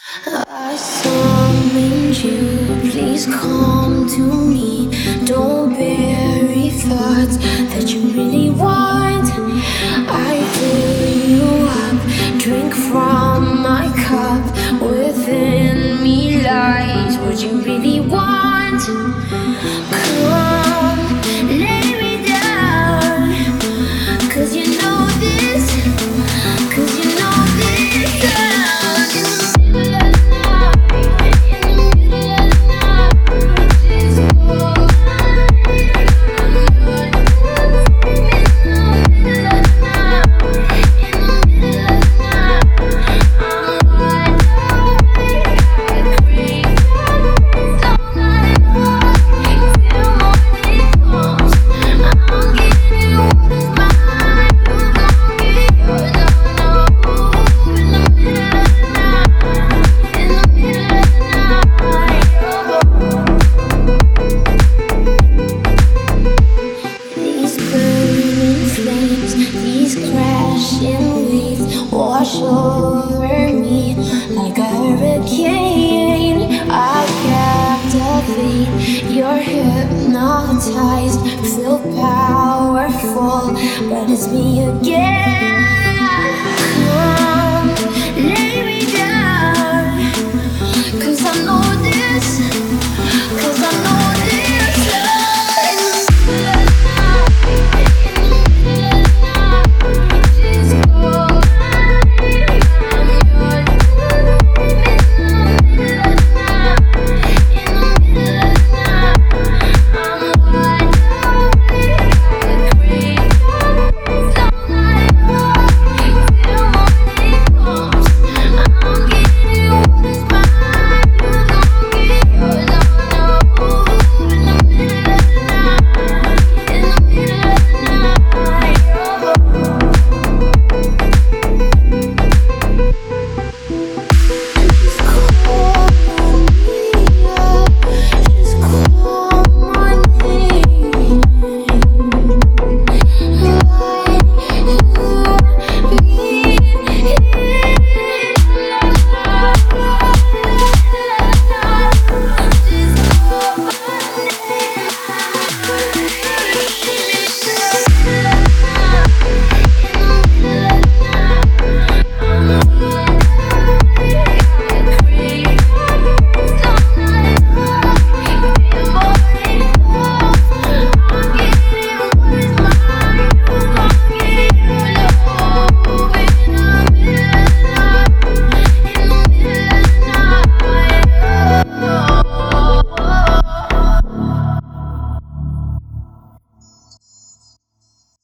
I summoned you, please come to me. Don't bury thoughts that you really want. I fill you up, drink from my cup. Within me lies what you really want. Come, lay me down, 'cause you know this, 'cause you know this. These crashing waves wash over me like a hurricane. I captivate, you're hypnotized, feel powerful, but it's me again. Come, let